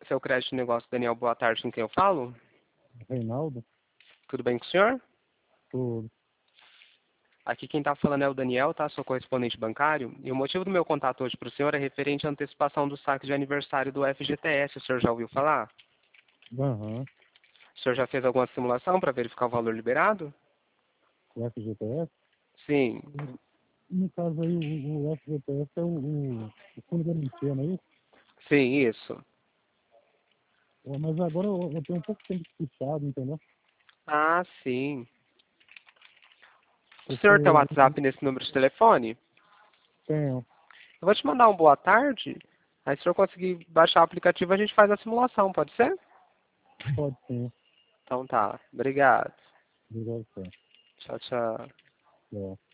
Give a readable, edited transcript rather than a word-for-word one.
Seu crédito de negócio, Daniel, boa tarde, com quem eu falo? Reinaldo? Tudo bem com o senhor? Tudo. Aqui quem está falando é o Daniel, tá? Sou correspondente bancário. E o motivo do meu contato hoje para o senhor é referente à antecipação do saque de aniversário do FGTS. O senhor já ouviu falar? Aham. O senhor já fez alguma simulação para verificar o valor liberado? O FGTS? Sim. No caso aí, o FGTS é o fundo de garantia, não é isso? Sim, isso. Mas agora eu tenho um pouco de tempo fechado, entendeu? Ah, sim. O Porque senhor tem WhatsApp nesse número de telefone? tenho, Eu vou te mandar um boa tarde. Aí se o senhor conseguir baixar o aplicativo, a gente faz a simulação, pode ser? pode sim. Então tá. Obrigado. Obrigado, senhor. Tchau, tchau. É.